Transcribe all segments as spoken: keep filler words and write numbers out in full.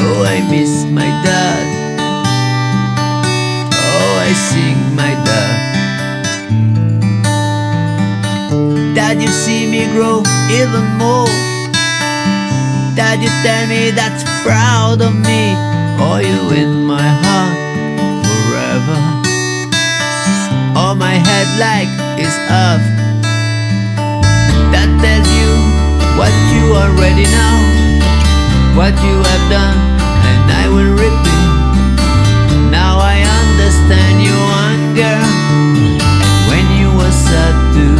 Oh, I miss my dad. Oh, I sing my dad. Dad, you see me grow even more. Dad, you tell me that you're proud of me. Oh, you in my heart forever. Oh, my head like is off. That tells you what you already know, what you have done, and I will repeat. Now I understand your anger when you were sad too.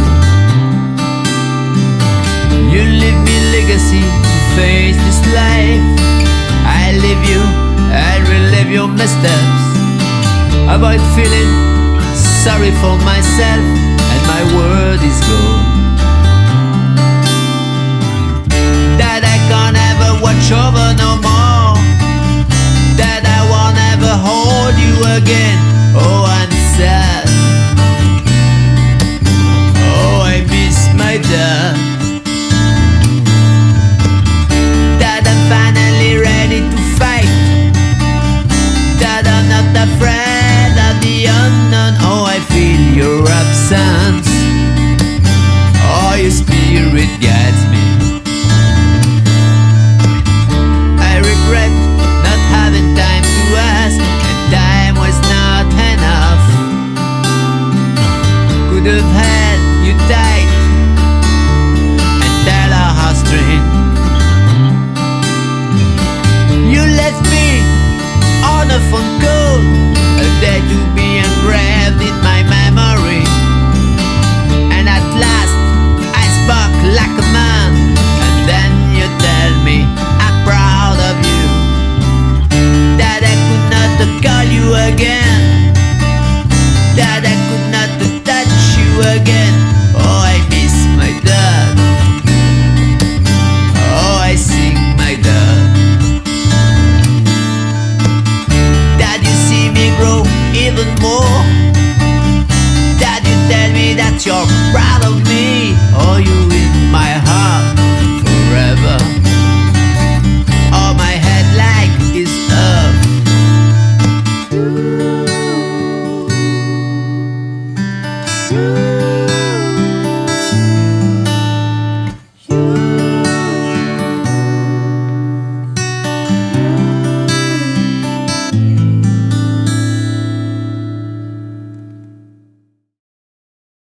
You leave me legacy to face this life. I leave you, I relive your missteps. Avoid feeling sorry for myself, and my word is gold.